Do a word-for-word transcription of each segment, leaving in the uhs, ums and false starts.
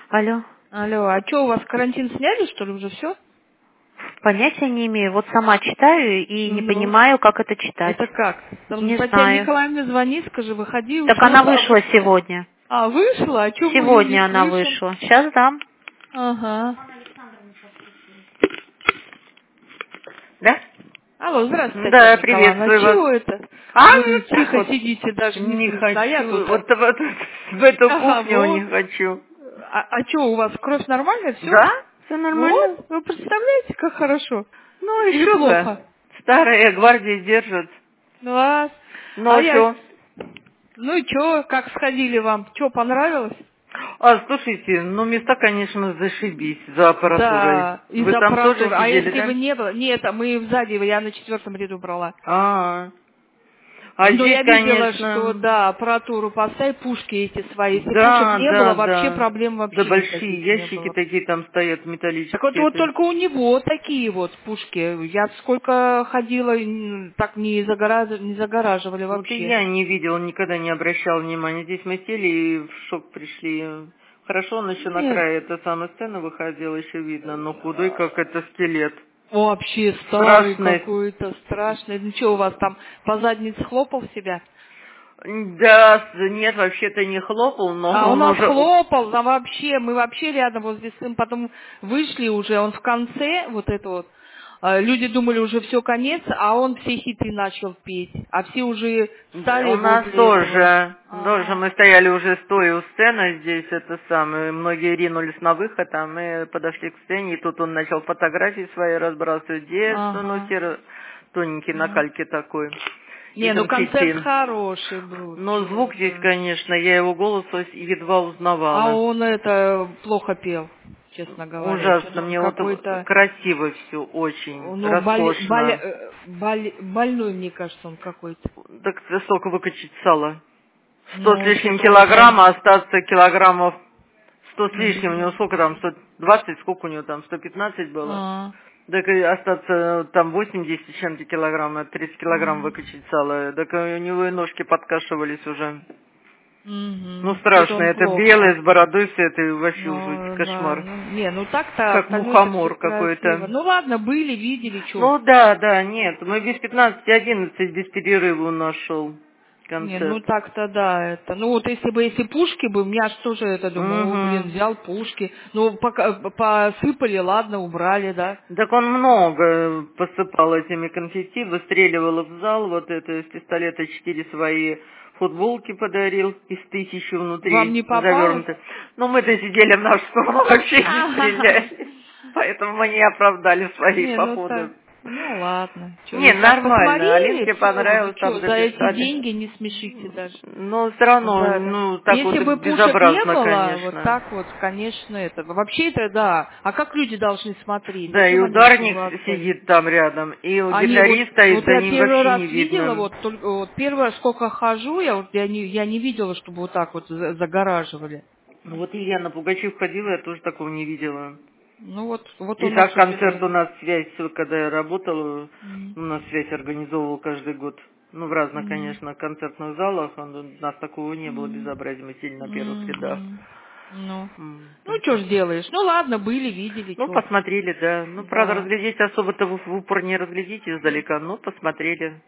Алло. Алло, а что, у вас карантин сняли, что ли, уже все? Понятия не имею. Вот сама читаю и не Ну, понимаю, как это читать. это как? Там Не Татьяне знаю. Николаевне звони, скажи, выходи Так уже. она вышла сегодня. А, вышла? А что мы ее не Сегодня она слышим? вышла. Сейчас дам. Ага. Да? Алло, здравствуйте, Да, Татьяна Николаевна. А приветствую вас. чего это? А, Вы ну так тихо вот. сидите, даже не Не слышно, а я хочу. тут... Вот, вот в эту Ага, кухню вот. не хочу. А, а что, у вас кровь нормальная, все? Да? Все нормально? Вот, вы представляете, как хорошо? Ну, Или еще бы. плохо? Старая гвардия держит. Класс. Ну, А а я... что? Ну и что, как сходили вам? Что, понравилось? А, слушайте, ну места, конечно, зашибись за аппаратурой. Да, Вы из-за там тоже аппаратуры. А сидели, если да? бы не было... Нет, а мы сзади, я на четвертом ряду брала. А, а Но здесь, я видела, что, конечно, да, аппаратуру поставь, пушки эти свои. Если пушек да, не было, да, вообще да. проблем Да вообще большие никаких не ящики было. такие там стоят, Так вот, металлические. вот Это... только у него такие вот пушки. Я сколько ходила, м, так не, загора- не загораживали Вот и вообще. я не видел, никогда не обращал внимания. Здесь мы сели и в шок пришли. Хорошо, он еще на Нет, край этой самой сцены выходил, еще видно, но худой, как это скелет. вообще старый Страшный. какой-то, страшный. Ну что у вас там, по заднице хлопал себя? Да, с- нет, вообще-то не хлопал, но А у он нас уже... хлопал, там вообще, мы вообще рядом возле сына, потом вышли уже, он в конце, вот это вот, э, люди думали уже все конец, а он все хиты начал петь, а все уже У стали нас возле этого. тоже, тоже Ага. мы стояли уже стоя у сцены здесь, это самое, многие ринулись на выход, а мы подошли к сцене, и тут он начал фотографии свои разбрасывать, детство, ну, Ага. серо, тоненький на М. кальке такой, и Не, ну концерт конфетти. хороший был, Но чего, звук здесь, да. конечно, я его голос едва А узнавала. он это плохо пел, честно говоря, Ужасно, что-то он мне вот какой-то, красиво все, очень, ну, боли- боли- роскошно. э, боли- больной, мне кажется, он какой-то. Так столько выкачать сала. Сто с Ну, лишним что-то он килограмма, прям... остаться килограммов сто с лишним, у него М. сколько там, сто двадцать, сколько у него там, сто пятнадцать было? А, Так и остаться там восемьдесят с чем-то килограмм, тридцать килограмм м, выкачать сало, так у него и ножки подкашивались уже. Ну, мгм. Что-то страшно, он это плохо. белый с бородой все, это вообще жуть, Ну, да, кошмар. ну, не, ну так-то Как остальное-то все мухомор красиво. какой-то. Ну ладно, были, видели, что. Ну да, да, нет, мы без пятнадцати одиннадцать без перерыва у нас шел Не, ну концерт. так-то да, это. Ну вот если бы, если пушки бы, я ж тоже это думаю, о, блин, Угу. взял пушки. Ну, пока посыпали, ладно, убрали, да. Так он много посыпал этими конфетти, выстреливал в зал, вот это из пистолета четыре свои футболки подарил, из тысячи Вам внутри не попалось? завернуты. Но мы-то сидели в нашу сторону, вообще не стреляли. Поэтому мы не оправдали свои Не, ну так, походы. ну ладно. Что, Не, вы так нормально, посмотрели, Алинке все, понравилось, там что, за эти записали. деньги не смешите даже. Но все равно, За это. ну, так вот Если бы пушек не безобразно, было, вот конечно. так вот, конечно, это. Вообще это да. А как люди должны смотреть? Да, и Зачем они ударник его отдали? сидит там рядом, и Они вот, гитарист стоит, вот за я ним первый вообще раз не видела, видно. вот только вот первый раз сколько хожу, я вот я не я не видела, чтобы вот так вот за- загораживали. Ну вот Елена Пугачев ходила, я тоже такого не видела. Ну вот, вот И у нас так уже концерт нет. у нас связь, когда я работала, М, у нас связь организовывал каждый год. Ну, в разных, м, конечно, концертных залах, он- у нас такого не было м, безобразия, мы сидели на первых м, рядах. м. Ну, М, ну так что ж это. делаешь? Ну ладно, были, видели, Ну, что. посмотрели, да. Ну, правда, Да. разглядеть особо-то в в упор не разглядите издалека, но посмотрели.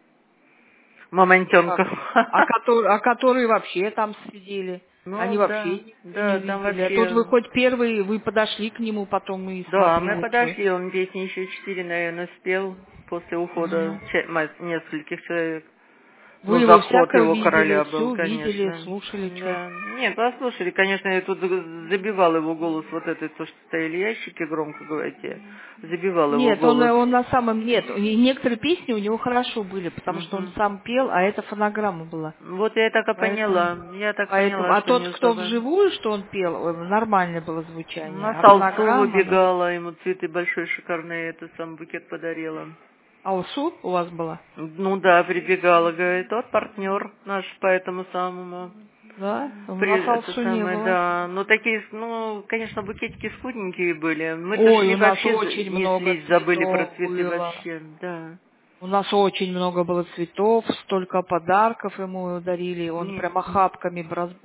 Моментенка. Как? А, которые, а которые вообще там сидели? Ну, Они вообще да, ничего не да, там видели. А тут вообще... вы хоть первые, вы подошли к нему, потом и Да, мы смотрели, что. подошли, он песни еще четыре, наверное, спел после ухода Мгм. ча- ма- нескольких человек. Вы Ну, его заход всякое его видели, короля был, все видели, конечно. слушали, что. Да. Нет, послушали, конечно, я тут забивал его голос, вот это, то, что стояли ящики, громко говорите, забивал его Нет, он, голос. он на самом нет. И некоторые песни у него хорошо были, потому что он Мгм. сам пел, а это фонограмма была. Вот я так и Поэтому, поняла, я так поэтому, поняла, а что не тот, кто особо. вживую, что он пел, э, нормальное было звучание. На А Салсу фонограмма, да. выбегала, ему цветы большой шикарные, это сам букет подарила. А усу у вас была? Ну да, прибегала, говорит, вот партнер наш по этому самому. Да? У При, нас это алсу не самое, было. да. Ну такие, ну, конечно, букетики скудненькие были. Мы-то Ой, шли у нас вообще, очень за- много неслись, забыли про цветов цветы было. вообще, да. У нас очень много было цветов, столько подарков ему дарили. Он Не- прям охапками брос-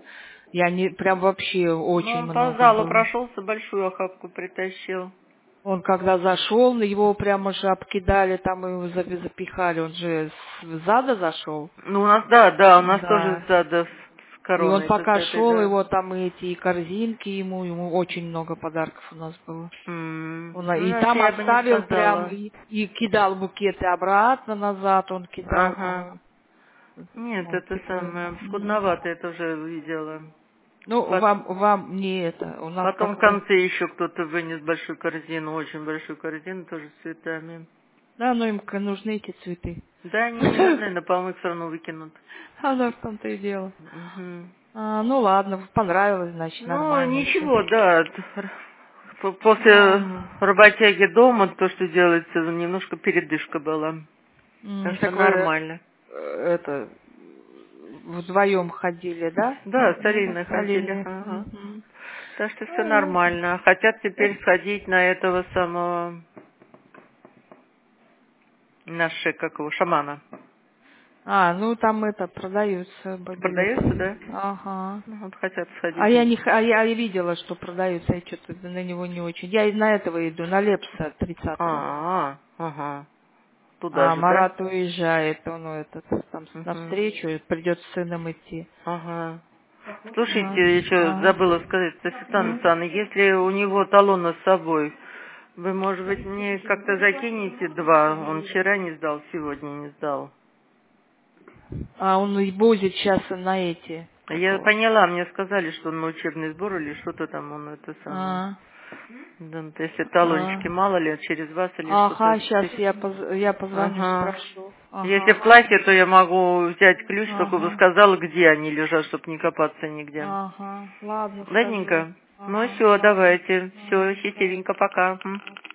Я не, прям вообще очень Ну, он много по залу было. прошелся, большую охапку притащил. Он когда зашел, его прямо же обкидали, там его за- запихали, он же с зада зашел. Ну, у нас, да, да, у нас тоже Да. сзади с с И он короной, с пока этой, шел, да. его там эти и корзинки ему, ему очень много подарков у нас было. М, Он, Ну, и иначе там я бы не оставил прям, сказала. и, и кидал букеты обратно назад, он кидал. Ага. Ой, Нет, вот это такое. самое, М. скудновато это уже видела. Ну, Пот- вам, вам не это, у нас Потом в как-то, конце еще кто-то вынес большую корзину, очень большую корзину, тоже с цветами. да, но им к- нужны эти цветы. Да, они не нужны, на помойку все равно выкинут. А да, в том-то и дело. Мгм. А, ну ладно, понравилось, значит, Ну, нормально все. ничего, да. п- После работяги дома, то, что делается, немножко передышка была. Так что Так вы нормально. э, это вдвоем ходили, да? Да, с Алиной С ходили. Алиной. Ага. Мгм. Так что все Ну, ну, нормально. Хотят это- теперь сходить на этого самого, нашего, как его, шамана. А, ну там это продаются б- Продается, билеты. да? Ага. Ну, вот хотят А сходить. я не х- а я и видела, что продаются, я что-то на него не очень. Я и на этого иду, на Лепса тридцатого. А, ага. Туда А же, да? Марат уезжает, он ну, этот там с- Угу. навстречу, придется с сыном идти. Ага. А, Слушайте, я еще ага. забыла сказать, Светлана М? Александровна, если у него талона с собой, вы, может быть, мне как-то закинете два? Он вчера не сдал, сегодня не сдал. А он и возит сейчас на эти. Как Я его? поняла, мне сказали, что он на учебный сбор или что-то там, он это самое. А, Да, ну, то если а. талончики, мало ли, через вас или что-то. Ага, сейчас я, поз- я позвоню, Ага. спрошу. Если в Ага. классе, то я могу взять ключ, только бы Ага. сказала, где они лежат, чтобы не копаться нигде. Ага. Ладно, скажу. Ладненько? Ну Ага. все, Ладно. давайте. Все, Ага. Давай. счастливенько, пока. М.